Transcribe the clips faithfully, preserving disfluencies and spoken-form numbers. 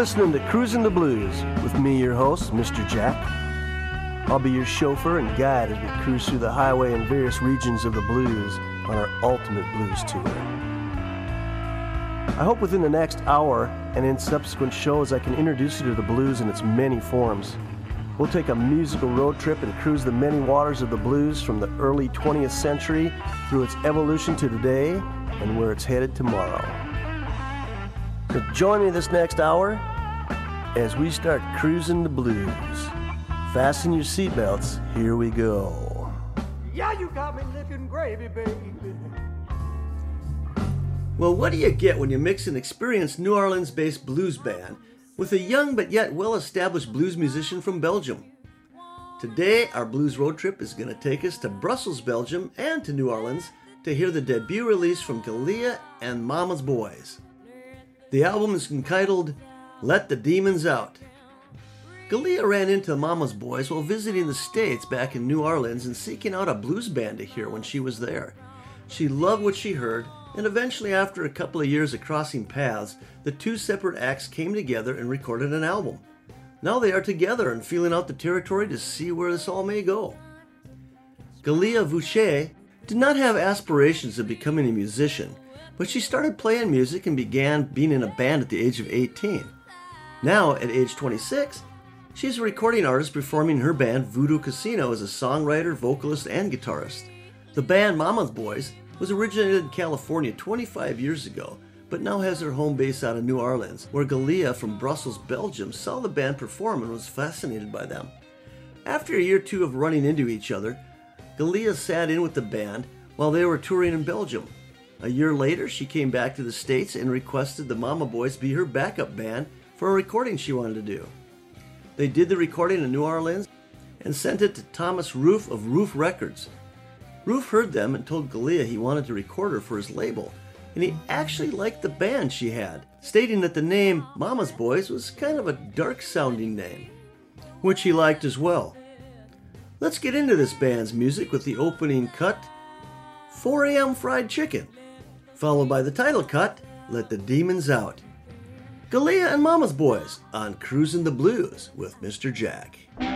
listening to Cruising the Blues with me, your host, Mister Jack. I'll be your chauffeur and guide as we cruise through the highway in various regions of the blues on our ultimate blues tour. I hope within the next hour and in subsequent shows I can introduce you to the blues in its many forms. We'll take a musical road trip and cruise the many waters of the blues from the early twentieth century through its evolution to today and where it's headed tomorrow. So join me this next hour as we start cruising the blues. Fasten your seatbelts, here we go. Yeah, you got me licking gravy, baby. Well, what do you get when you mix an experienced New Orleans-based blues band with a young but yet well-established blues musician from Belgium? Today, our blues road trip is going to take us to Brussels, Belgium, and to New Orleans to hear the debut release from Galea and Mama's Boys. The album is entitled Let the Demons Out. Galea ran into Mama's Boys while visiting the States back in New Orleans and seeking out a blues band to hear when she was there. She loved what she heard, and eventually after a couple of years of crossing paths, the two separate acts came together and recorded an album. Now they are together and feeling out the territory to see where this all may go. Galea Vouche did not have aspirations of becoming a musician, but she started playing music and began being in a band at the age of eighteen. Now, at age twenty-six, she is a recording artist performing her band Voodoo Casino as a songwriter, vocalist, and guitarist. The band Mama's Boys was originated in California twenty-five years ago, but now has their home base out of New Orleans, where Galea from Brussels, Belgium saw the band perform and was fascinated by them. After a year or two of running into each other, Galea sat in with the band while they were touring in Belgium. A year later, she came back to the States and requested the Mama Boys be her backup band for a recording she wanted to do. They did the recording in New Orleans and sent it to Thomas Roof of Roof Records. Roof heard them and told Galea he wanted to record her for his label, and he actually liked the band she had, stating that the name Mama's Boys was kind of a dark-sounding name, which he liked as well. Let's get into this band's music with the opening cut, four a.m. Fried Chicken, followed by the title cut, Let the Demons Out. Galea and Mama's Boys on Cruising the Blues with Mister Jack.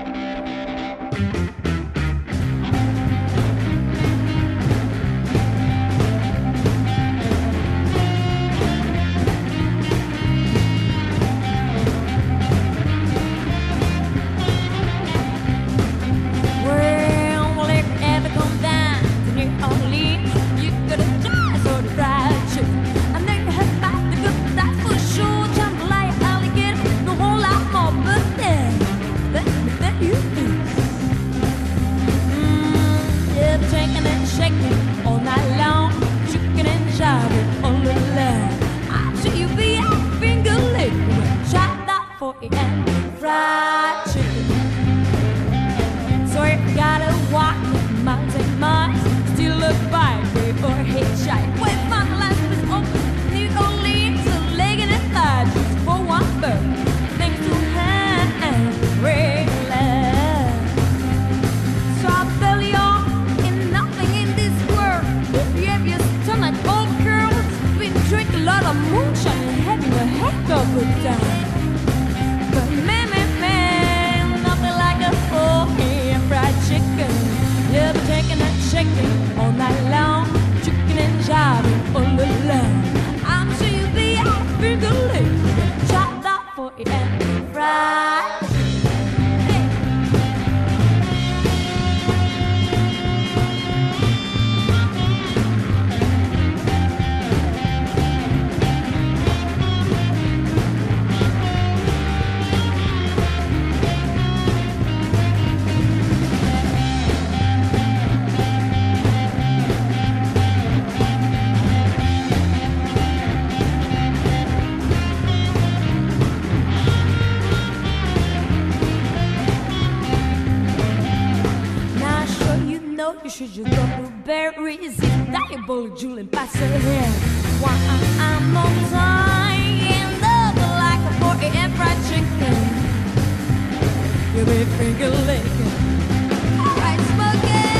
Should you go blueberries, diabolic Julian pass ahead. Why I'm on time and love like a four a.m. fried chicken. Give me finger licking. Alright, smoking.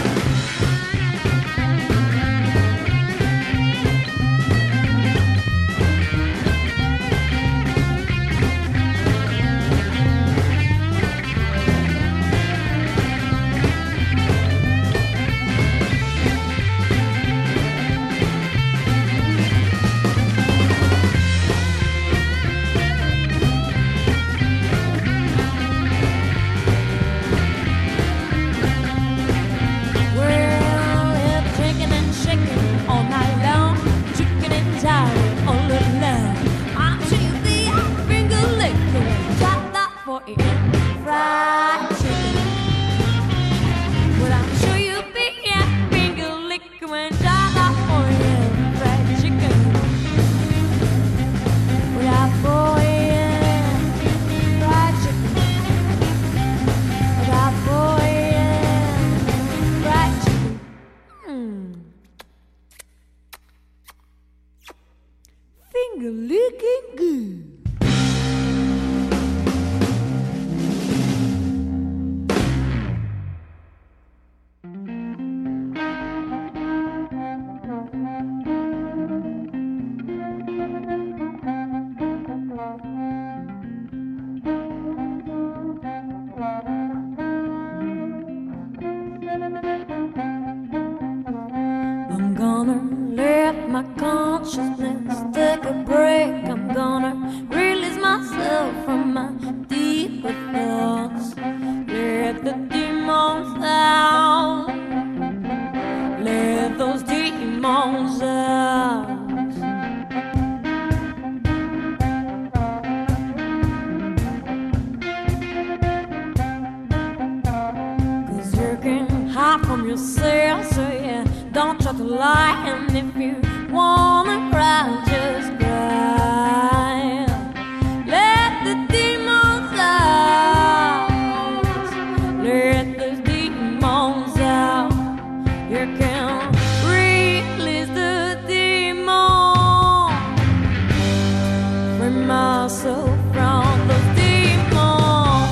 lie from yourself, so yeah, don't try to lie. And if you wanna cry, just cry. Let the demons out. Let the demons out. You can release the demon. Free myself from those demons.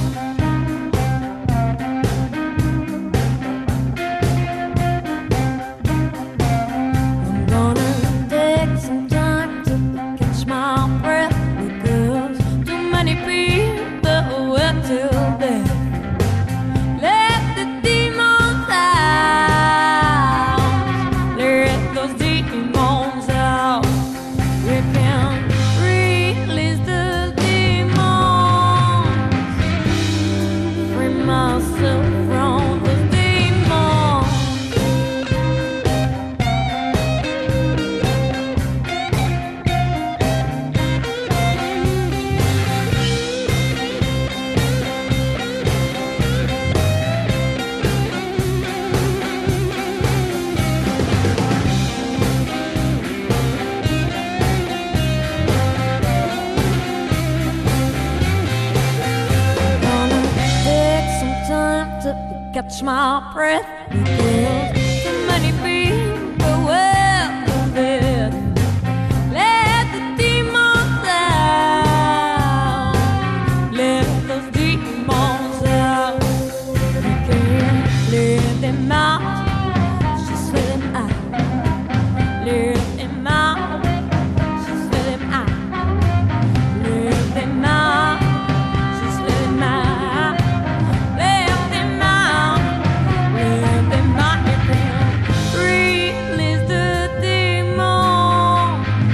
I'm gonna take some time to catch my breath, because too many people wait till death. Let the demons out. Let those demons out. You can release the demons. Free myself from those demons. Gonna take some time to catch my breath, because too many people will live. Let the demons out. Let those demons out. You can't let them out. Just let them out. Let them out. Just let them out. Let them out. Just let them out. Let them out. Let them out. You can release the demon.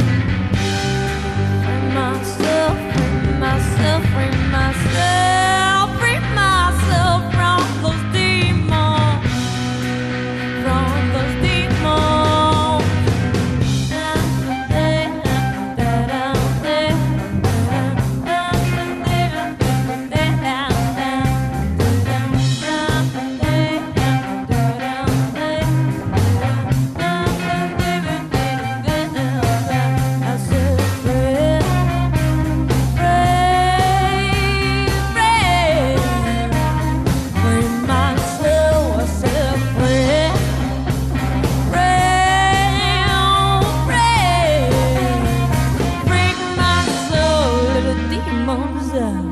Free myself, free myself, free myself, free myself from those demons. From those demons. I said, free, free, free, free myself. I said, free. Free, free, break my soul, little demons out.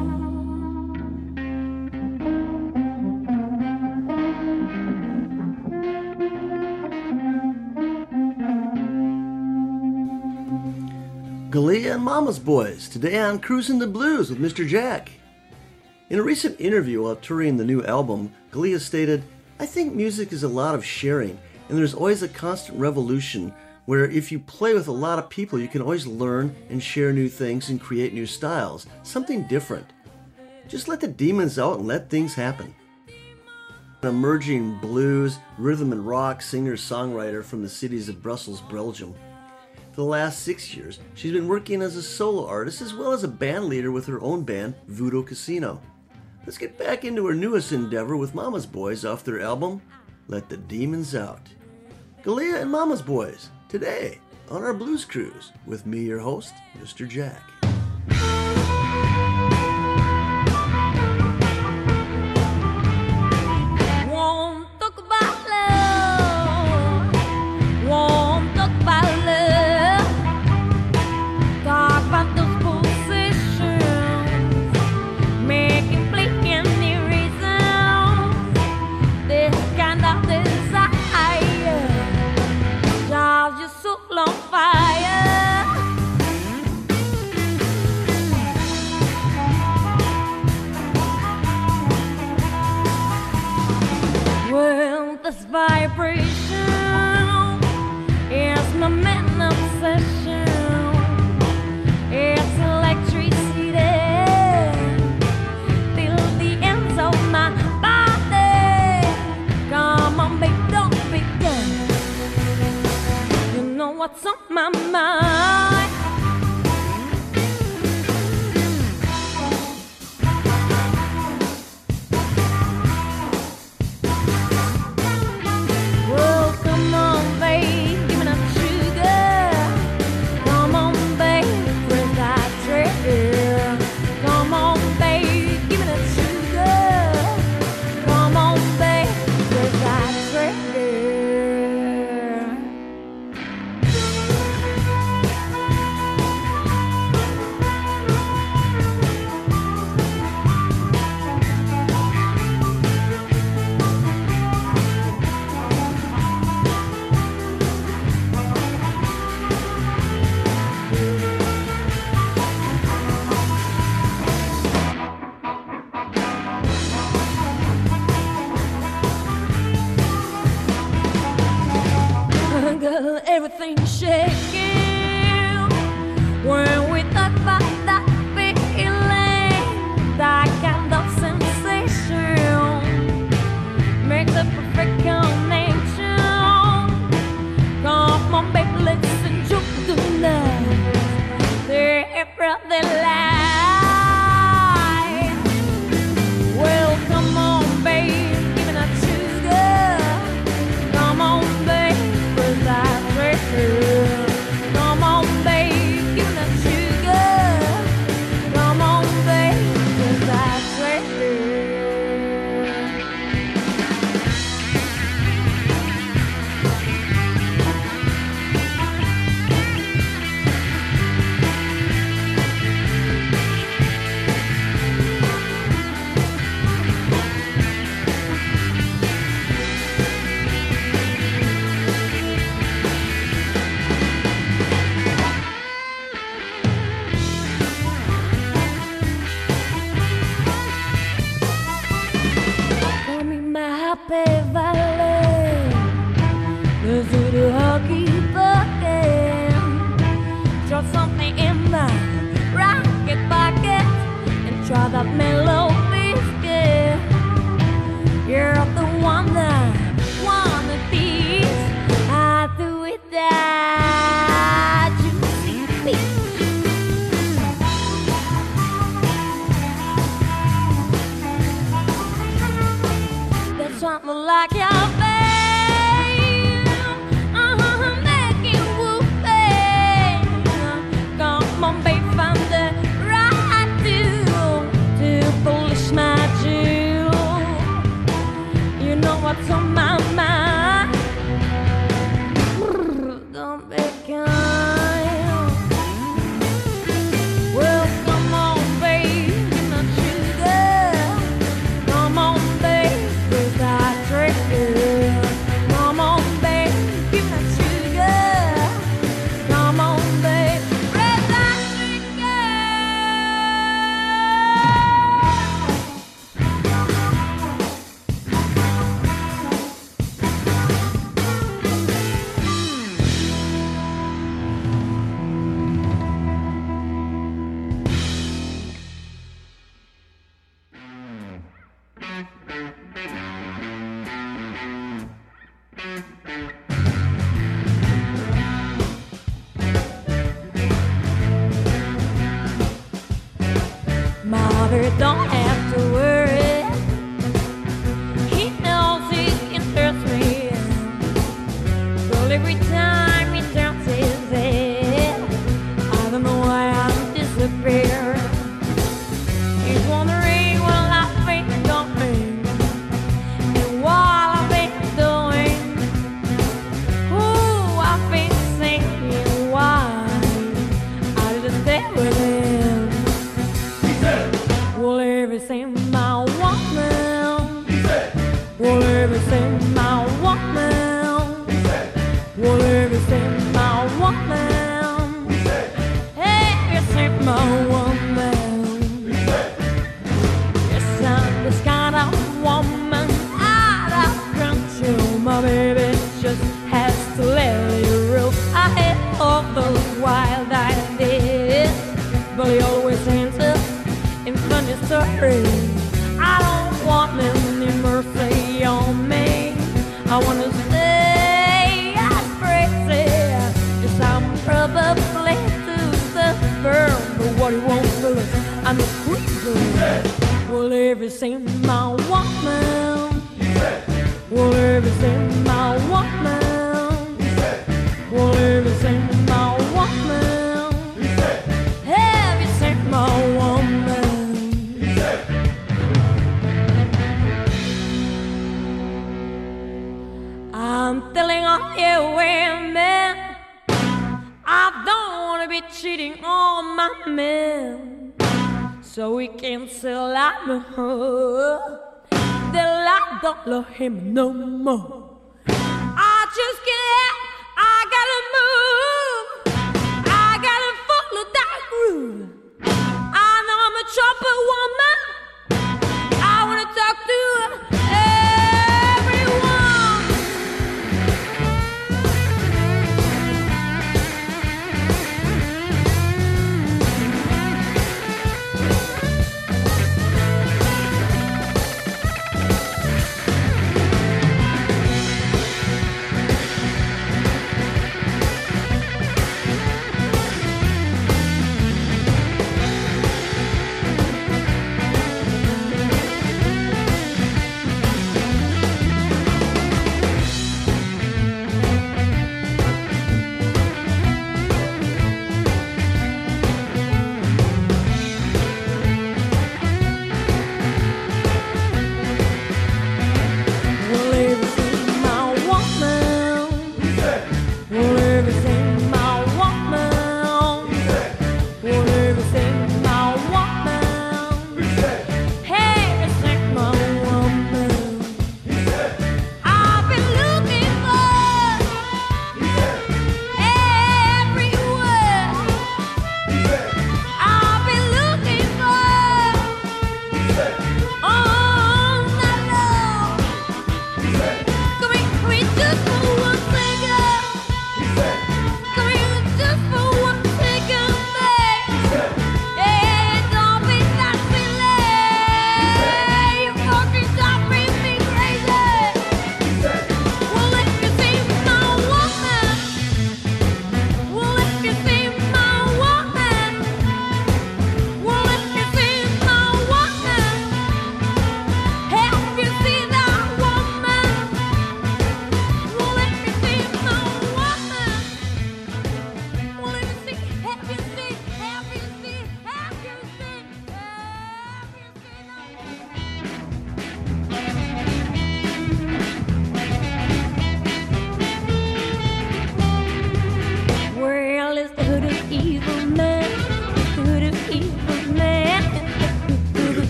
Galea and Mama's Boys, today on Cruising the Blues with Mister Jack. In a recent interview while touring the new album, Galea stated, "I think music is a lot of sharing, and there's always a constant revolution where if you play with a lot of people, you can always learn and share new things and create new styles, something different. Just let the demons out and let things happen." An emerging blues, rhythm and rock singer-songwriter from the cities of Brussels, Belgium. For the last six years, she's been working as a solo artist as well as a band leader with her own band, Voodoo Casino. Let's get back into her newest endeavor with Mama's Boys off their album, Let the Demons Out. Galea and Mama's Boys, today on our Blues Cruise with me, your host, Mister Jack. Won't talk about love. Won't talk about love. Talk about those positions. Making fleeting the reasons. This kind of desire drives your soul on fire. Well, this vibration is my main obsession. It's electricity till the ends of my body. Come on, babe, don't begin. You know what's on my mind. Happy Valley. Visit the hockey bucket. Throw something in my rocket pocket and try that mellow biscuit. You're the one that wanna be. I do it that juicy beat. There's something like your babe, uh-huh, make it whooping. Come on, babe, find the right tool to polish my jewel. You know what's on my mind. Don't be kind. Well, come on, babe, give me sugar. Come on, babe, with that trigger. Come on, babe, give me sugar. Come on, babe, with that trigger. Mother don't have to worry. He knows he can trust me. Well, every time he turns his head, I don't know why I'm disappearing. He's wondering what I've been doing and what I've been doing. Ooh, I've been singing why I didn't stay with him. Well, everything I want now. Well, everything I want now. Well, everything I want now. Everything I want now. Yes, I'm this kind of woman out of control. My baby just has to let it roll. I had all those wild ideas, but he always ends up in funny stories. I don't want any mercy on me. I wanna stay as crazy as I'm probably to suffer. But what he won't feel is I'm a creeper. Well, everything I want now. Well, everything I want now. Well, everything I want now. Everything I want now. I'm telling all you women, I don't wanna be cheating on my men, so we can sell out the whore. Till I don't love him no more. I just can't, I gotta move, I gotta follow that groove. I know I'm a chopper woman, I wanna talk to everyone.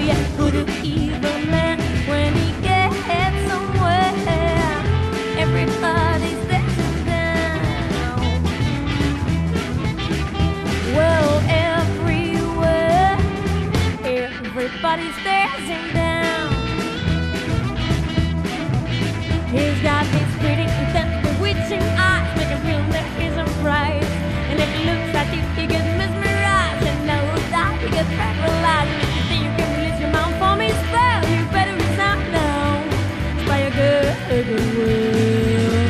yeah, voodoo evil man. When he gets somewhere, everybody's dancing down. Well, everywhere, everybody's dancing down. He's got these pretty, intense, bewitching eyes, make him feel that he's a prize. And if he looks at you, he gets mesmerized, and no doubt he gets paralyzed. And if you think you can release your mind from his spell, you better resign now. By a good, good will.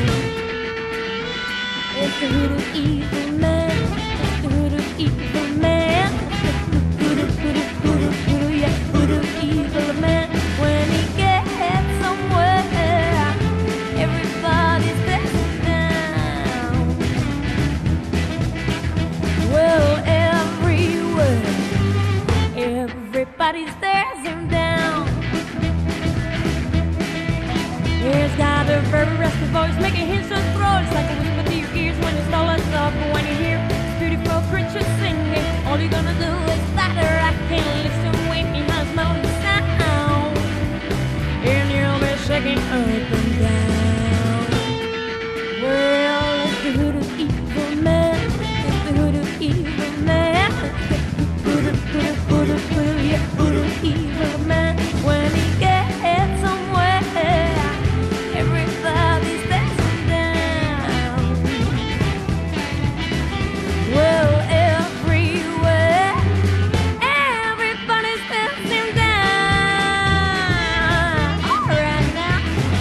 It's the voodoo evil man. It's the voodoo evil man. Voodoo, voodoo, voodoo, voodoo, yeah, voodoo evil man. When he gets somewhere, everybody's dancing down. Well, everywhere, everybody's dancing down. He's got a very raspy voice, making his own throat. It's like a whisper to your ears when it's all us up. But when you hear this beautiful creature singing, all you're gonna do is stutter. I can't listen when he has melody sound, and you'll be shaking up and down. Well, it's the voodoo evil man. It's the voodoo evil man. Voodoo, voodoo, voodoo, voodoo, yeah, voodoo evil man. When he gets somewhere, everybody's dancing down. Well, everywhere, everybody's dancing down. All right now.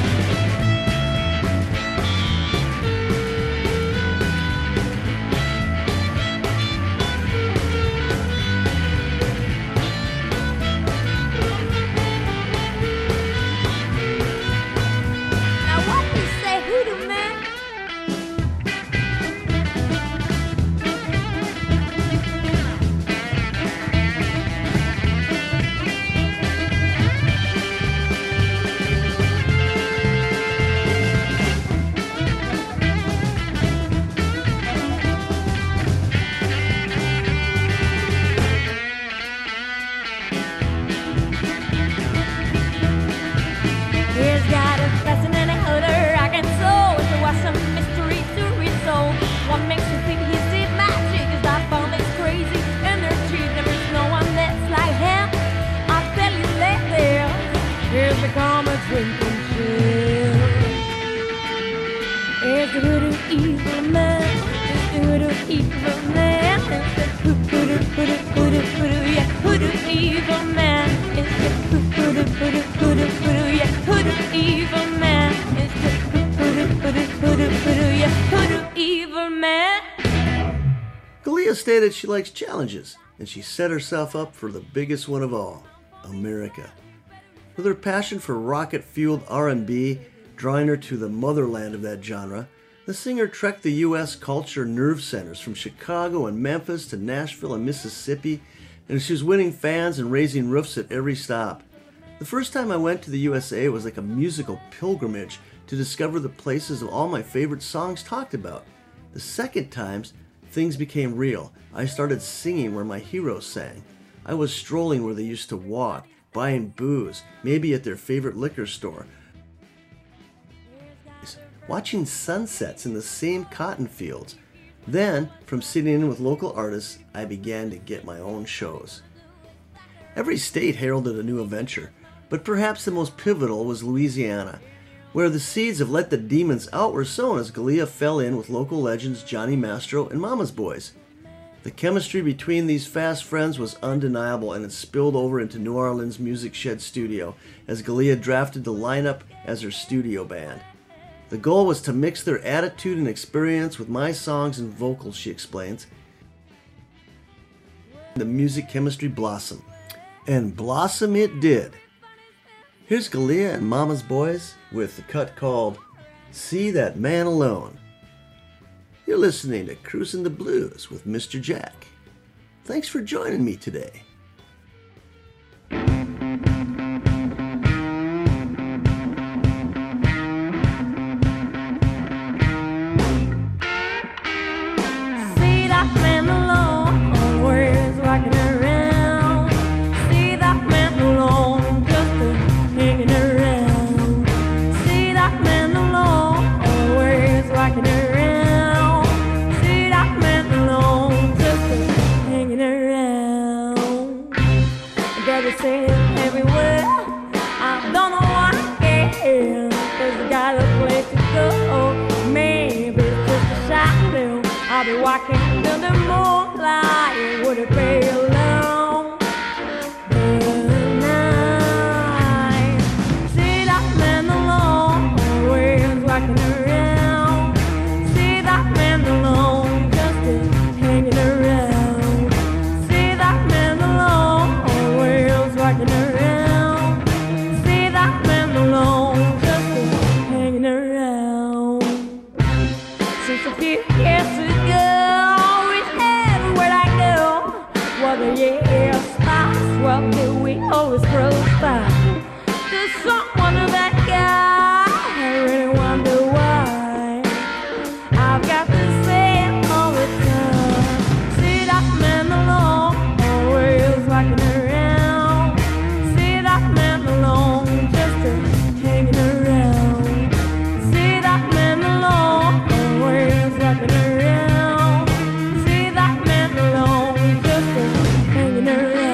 Now what do you say, voodoo man? He's got a fascinating odor I can soul. It's a awesome mystery to resolve. What makes you think he's the magic is that found is crazy energy. There is no one that's like him. I'll tell you later. Here's the comet drinking chill. Here's the voodoo evil man. It's the voodoo evil man. It's the voodoo, voodoo, voodoo, voodoo, yeah, voodoo evil man. It's the voodoo, voodoo, voodoo, voodoo, yeah, voodoo evil man. It's the voodoo, voodoo, voodoo, voodoo, yeah, voodoo evil man. Galea stated she likes challenges, and she set herself up for the biggest one of all, America. With her passion for rocket-fueled R and B drawing her to the motherland of that genre, the singer trekked the U S culture nerve centers from Chicago and Memphis to Nashville and Mississippi, and she was winning fans and raising roofs at every stop. The first time I went to the U S A was like a musical pilgrimage to discover the places of all my favorite songs talked about. The second times, things became real. I started singing where my heroes sang. I was strolling where they used to walk, buying booze, maybe at their favorite liquor store, watching sunsets in the same cotton fields. Then, from sitting in with local artists, I began to get my own shows. Every state heralded a new adventure, but perhaps the most pivotal was Louisiana, where the seeds of Let the Demons Out were sown as Galea fell in with local legends Johnny Mastro and Mama's Boys. The chemistry between these fast friends was undeniable, and it spilled over into New Orleans' Music Shed studio as Galea drafted the lineup as her studio band. The goal was to mix their attitude and experience with my songs and vocals, she explains. The music chemistry blossomed. And blossom it did. Here's Galea and Mama's Boys with the cut called See That Man Alone. You're listening to Cruising the Blues with Mister Jack. Thanks for joining me today. See that man alone, always walking around. See that man alone. brother said everywhere. I don't know why I can. There's a got a place to go. Maybe it's just a shadow. I'll be walking in the moonlight. Would it be alone? The night. See that man alone, always walking around. See that man alone, just hanging around. See that man alone, always walking around. See that man alone, just hanging around. Since a few years ago, always everywhere I go, well the years pass, well do we always grow fast. There's someone of that guy, I really wonder why. I've got to say it all the time. See that man alone, always walking around. See that man alone, just hanging around. See that man alone, always walking around. See that man alone, just hanging around.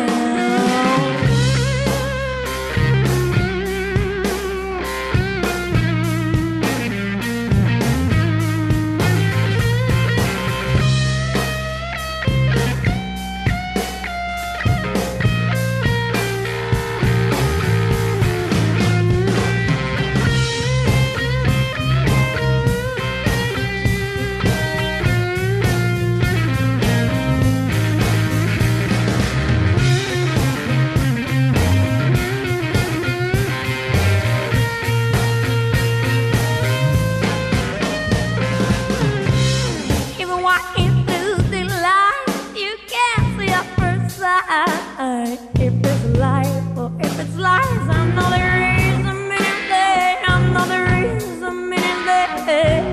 Even walking through the light, you can't see at first sight if it's life or if it's lies. I know there is a meaning there. I know there is a meaning there.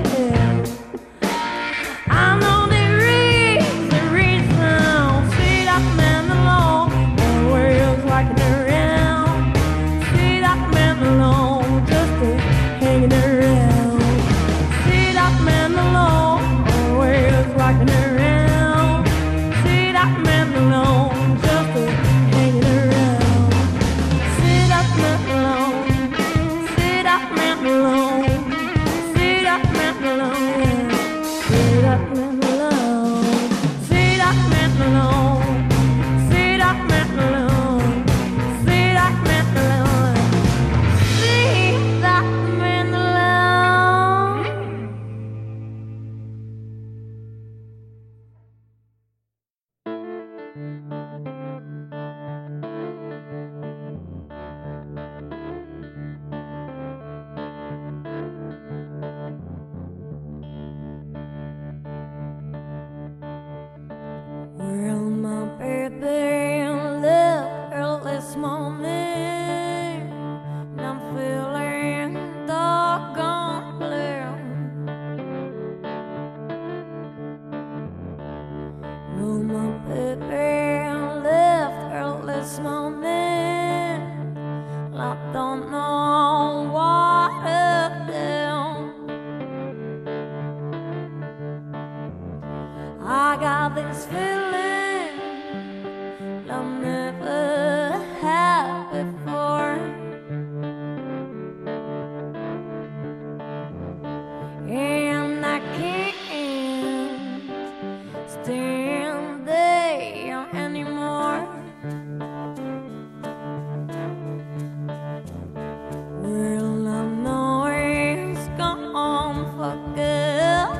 I know there is a reason. See that man alone, always walking around. See that man alone, just hanging around. See that man alone, always walking around. See that man alone, just hanging around. See that man alone. See that man alone. See that man alone. See that man alone. See that man alone. See that man alone. See that man alone. See that man alone. Well, my baby left early this morning, and I'm feeling doggone blue. Well, my baby left early this morning, and I don't know what to do. I got this feeling I've never had before, and I can't stand there anymore. Well, I know it's gone for good.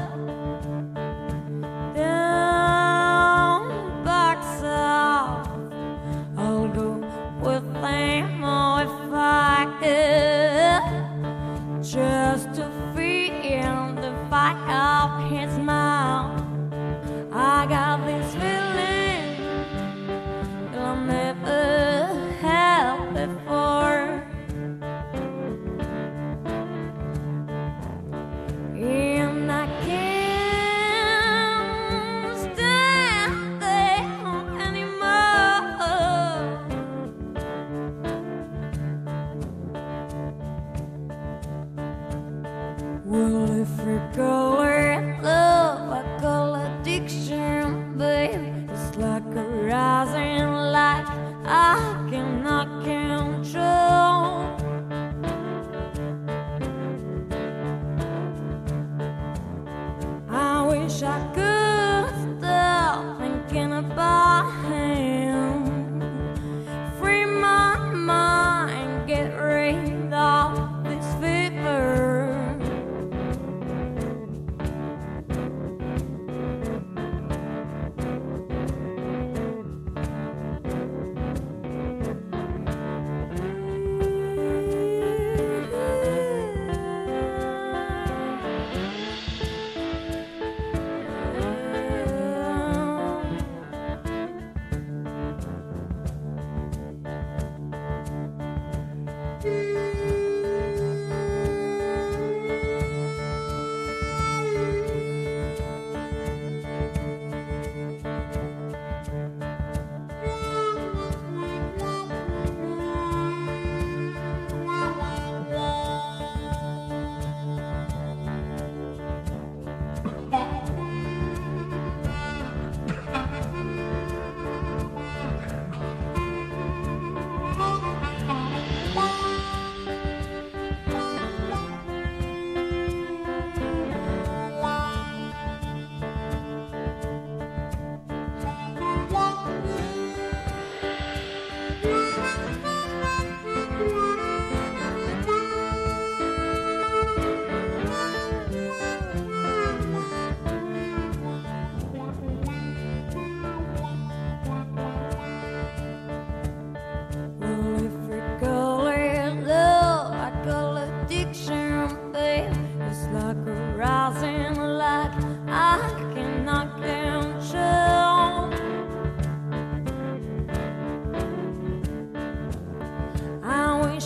Down back south, I'll go with them if I could, just to feel the fire of his mouth. I got this feeling that I've never had before, and I can't stand there anymore. Well, if we call it love, I call addiction, babe. It's like a rising light I cannot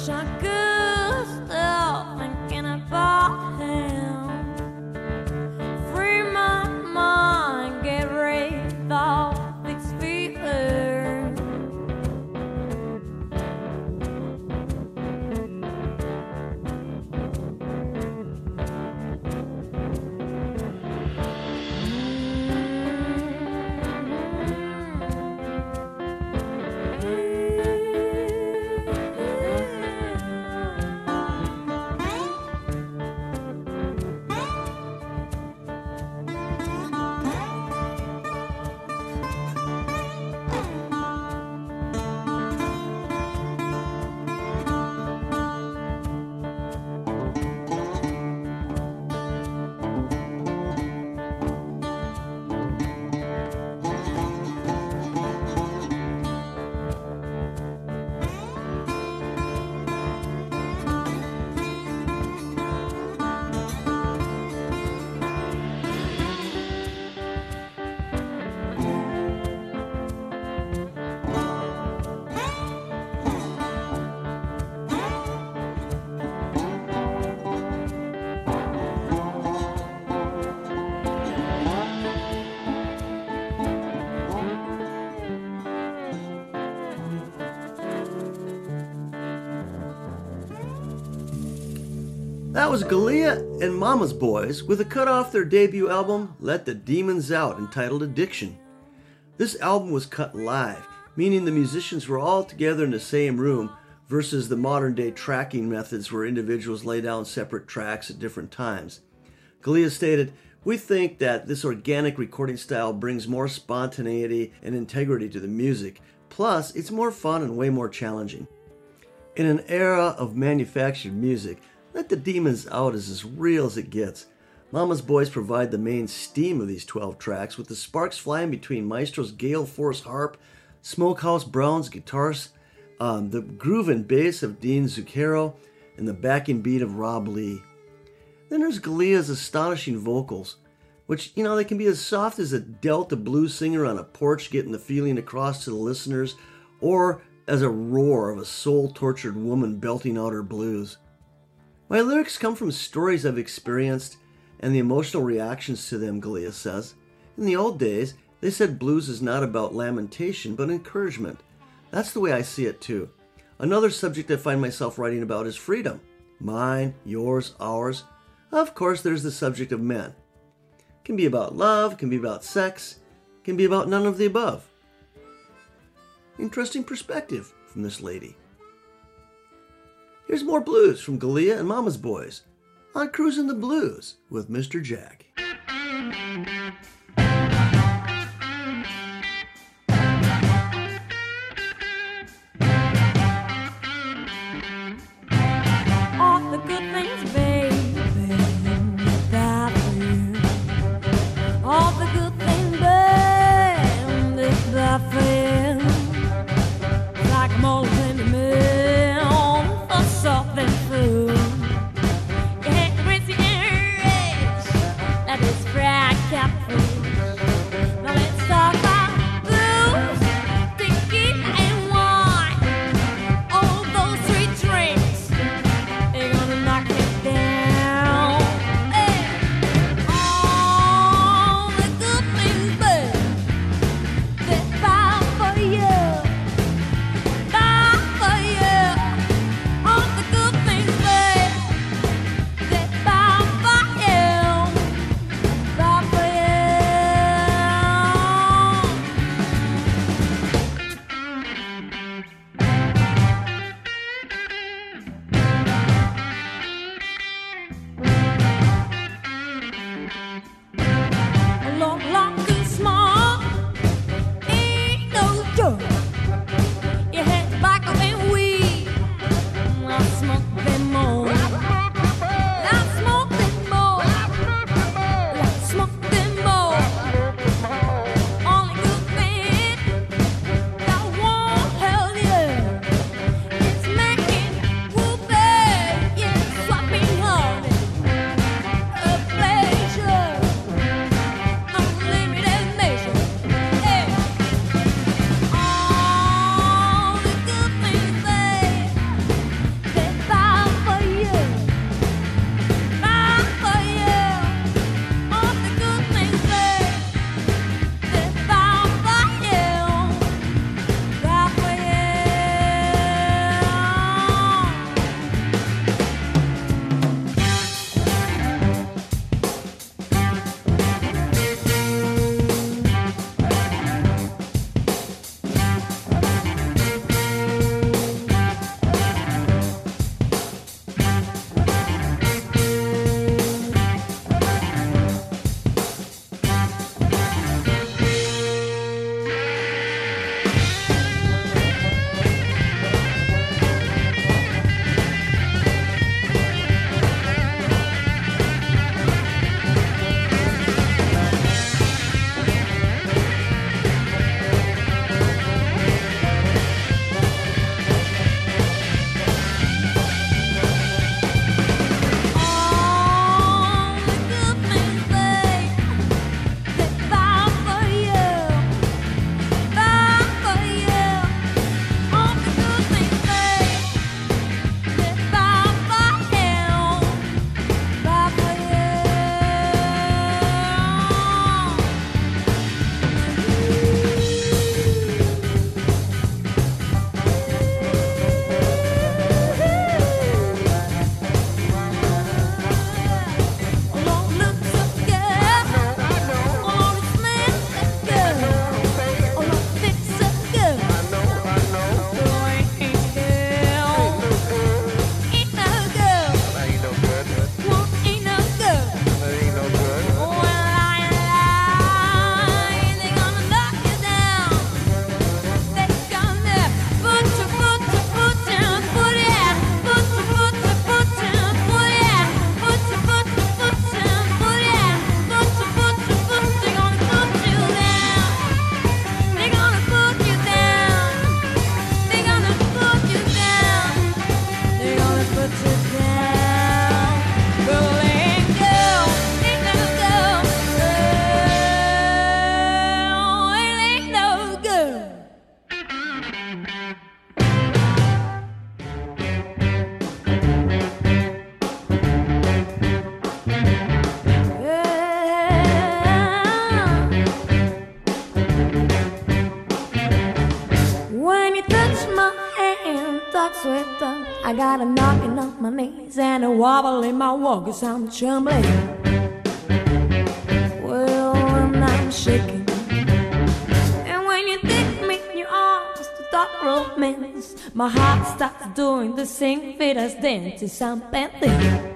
wish I could stop thinking about him. Free my mind, get rid of these feelings. That was Galea and Mama's Boys with a cut off their debut album, Let the Demons Out, entitled Addiction. This album was cut live, meaning the musicians were all together in the same room versus the modern day tracking methods where individuals lay down separate tracks at different times. Galea stated, "We think that this organic recording style brings more spontaneity and integrity to the music, plus it's more fun and way more challenging. In an era of manufactured music, Let the Demons Out is as real as it gets. Mama's Boys provide the main steam of these twelve tracks, with the sparks flying between Maestro's gale force harp, Smokehouse Brown's guitars, um, the groove and bass of Dean Zucchero, and the backing beat of Rob Lee. Then there's Galea's astonishing vocals, which, you know, they can be as soft as a Delta blues singer on a porch getting the feeling across to the listeners, or as a roar of a soul-tortured woman belting out her blues. My lyrics come from stories I've experienced and the emotional reactions to them," Galea says. "In the old days, they said blues is not about lamentation, but encouragement. That's the way I see it too. Another subject I find myself writing about is freedom. Mine, yours, ours. Of course, there's the subject of men. It can be about love, can be about sex, can be about none of the above." Interesting perspective from this lady. Here's more blues from Galea and Mama's Boys on Cruisin' the Blues with Mister Jack. All the good things, baby, that you. All the good things, baby, that feel like molten milk for something food. Get crazy and rich, that is fried cap. talk sweeter. I got a knocking on my knees and a wobble in my walk 'cause I'm trembling. Well, and I'm shaking. And when you take me in your arms to talk romance, my heart starts doing the same fit as dentist. I'm bending.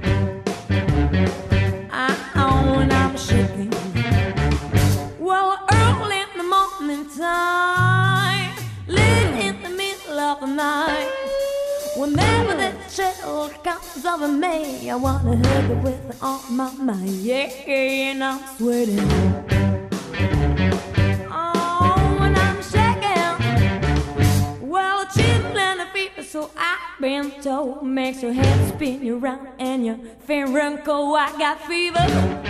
I know when I'm shaking. Well, early in the morning time, late in the middle of the night, whenever the chill comes over me, I wanna hug it with all my might. Yeah, and I'm sweating. Oh, and I'm shaking. Well, a chill and a fever, so I've been told, makes your head spin you round and your feet run cold. I got fever.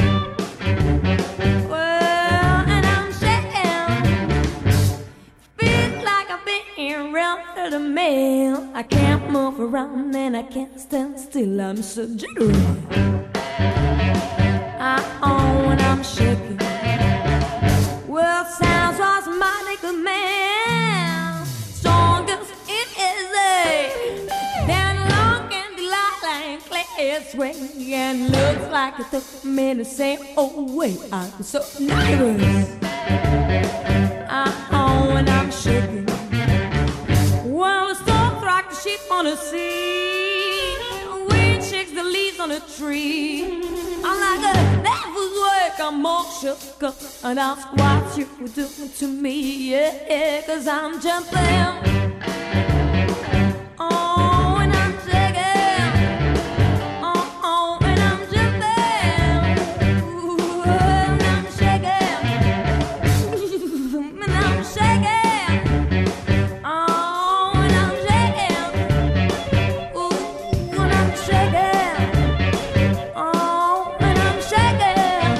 Well, and I'm shaking. Feels like I've been run through the mail. I can't move around and I can't stand still. I'm so jittery. I own when I'm shaking. Well, sounds was mighty good man. Strong as it is a down long and delight and clear swing. And looks like it took me the same old way. I'm so nervous. I own when I'm shaking. Well, the storms rock the ship on the sea. Wind shakes the leaves on the tree. I'm like a devil's work, I'm all shook up. And that's what you were doing to me, yeah, 'cause I'm jumping. Oh, and I'm shaking. Oh, oh, and I'm jumping. Ooh, and I'm shaking. And I'm shaking. Oh, and I'm shaking. Ooh, and I'm shaking. Oh, and I'm shaking.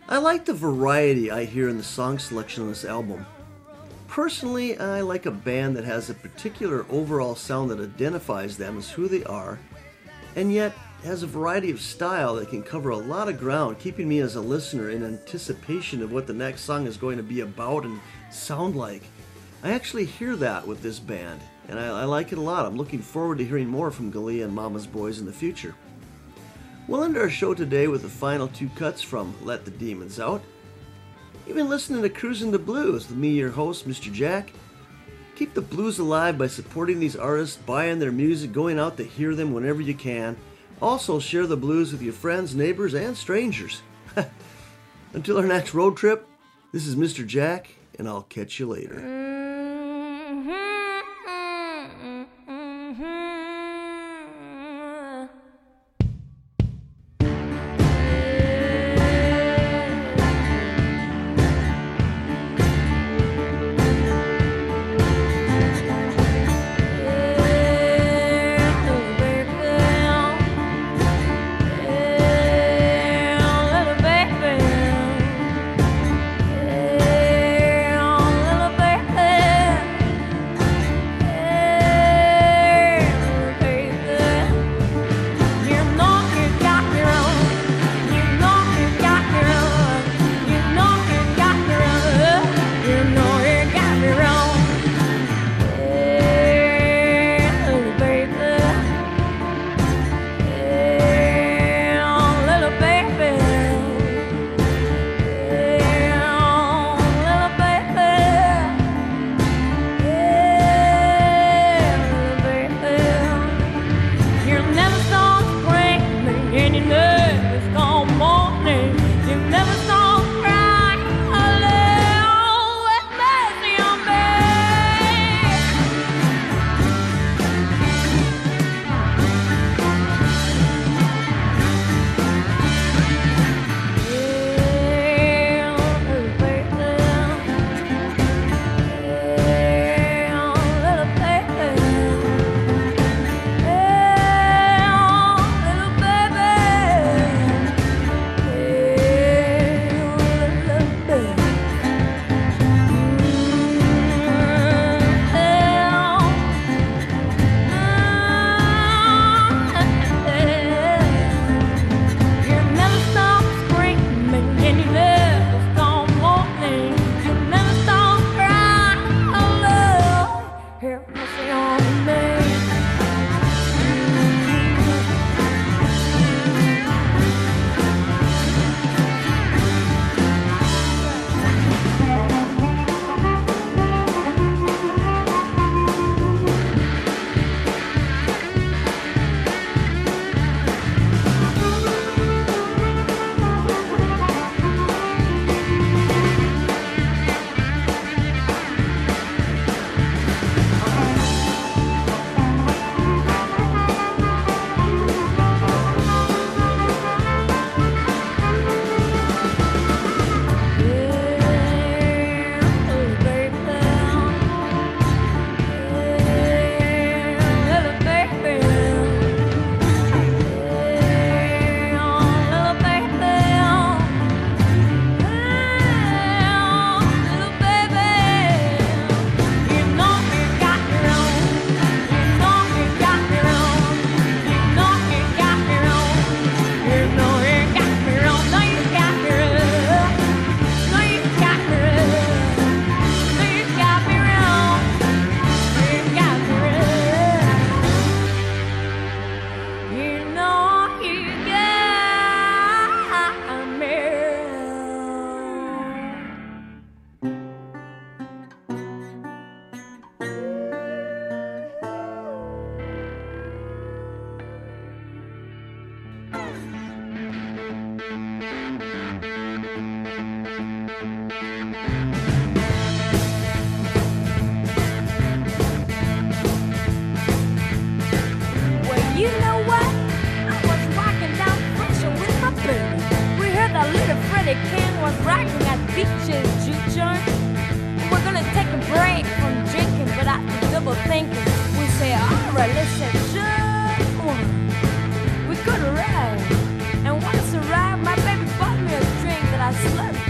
I like the variety I hear in the song selection on this album. Personally, I like a band that has a particular overall sound that identifies them as who they are, and yet has a variety of style that can cover a lot of ground, keeping me as a listener in anticipation of what the next song is going to be about and sound like. I actually hear that with this band, and I, I like it a lot. I'm looking forward to hearing more from Glee and Mama's Boys in the future. We'll end our show today with the final two cuts from Let the Demons Out. You've been listening to Cruising the Blues with me, your host, Mister Jack. Keep the blues alive by supporting these artists, buying their music, going out to hear them whenever you can. Also, share the blues with your friends, neighbors, and strangers. Until our next road trip, this is Mister Jack, and I'll catch you later. Freddie King was rocking at Beaches Juke Joint. We're gonna take a break from drinking, but after double thinking, we say, alright, let's have just one. We could ride, and once arrived, my baby bought me a drink that I slept.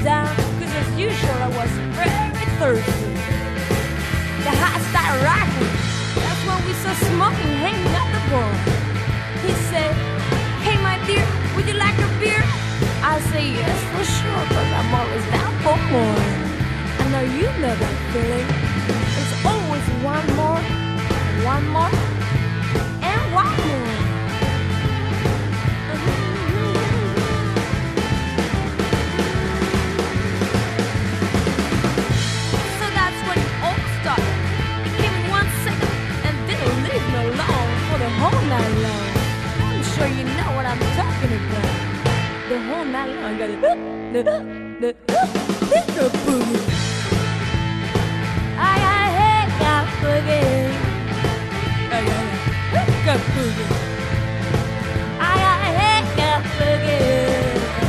down, cause as usual I was very thirsty. The heart started rocking, that's when we saw Smoking hanging at the bar. He said, hey my dear, would you like a beer? I say yes for sure, cause I'm always down for more. I know you know that feeling. It's always one more, one more, and one more. So that's when it all started. It came in one second and didn't leave me alone for the whole night long. I'm sure you know what I'm talking about. The whole night long, got it. The the the the boogie. I got hiccup boogie. I got hiccup boogie. I got hiccup boogie.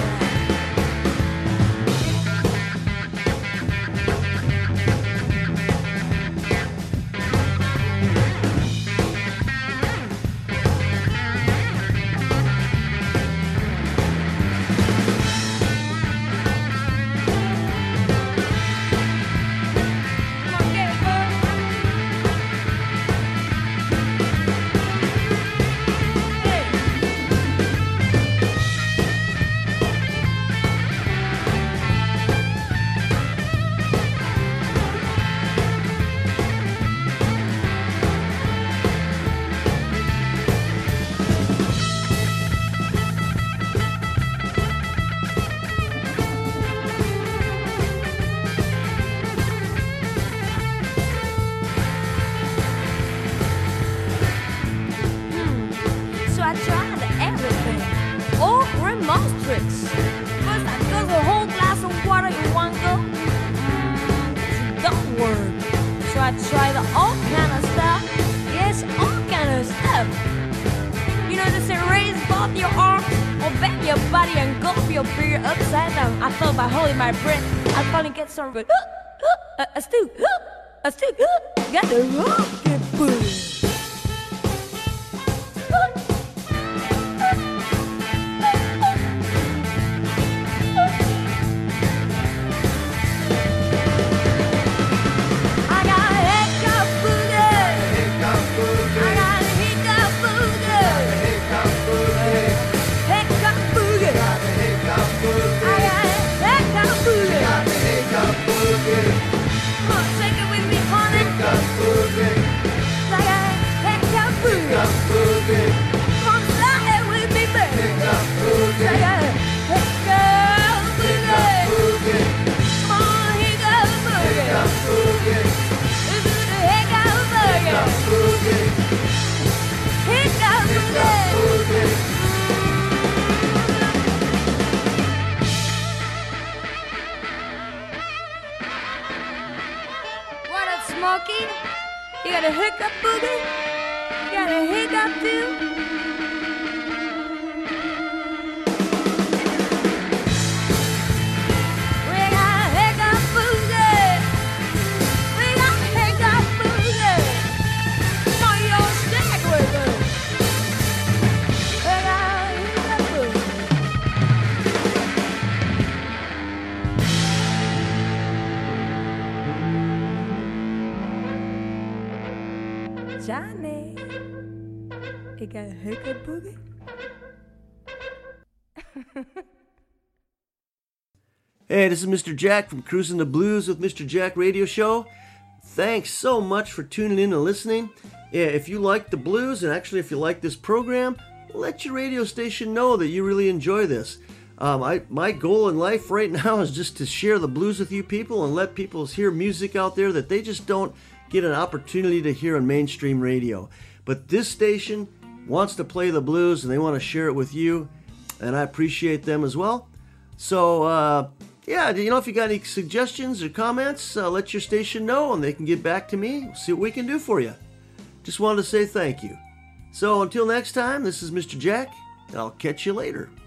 I tried everything, all remote tricks. First I guzzled a whole glass of water in one go. Mm, it don't work. So I tried all kind of stuff. Yes, all kind of stuff. You know, they say raise both your arms or bend your body and go for your beer upside down. I felt by holding my breath, I finally get some good. Uh, uh, I still, uh, I still uh, got the rocket booty. What up, Smokey? You got a hiccup boogie? You got a hiccup too? Johnny, you got a hiccup boogie? Hey, this is Mister Jack from Cruising the Blues with Mister Jack Radio Show. Thanks so much for tuning in and listening. Yeah, if you like the blues, and actually if you like this program, let your radio station know that you really enjoy this. Um, I, my goal in life right now is just to share the blues with you people and let people hear music out there that they just don't get an opportunity to hear on mainstream radio. But this station wants to play the blues and they want to share it with you, and I appreciate them as well. So, uh, yeah, you know, if you got any suggestions or comments, uh, let your station know and they can get back to me, see what we can do for you. Just wanted to say thank you. So until next time, this is Mister Jack, and I'll catch you later.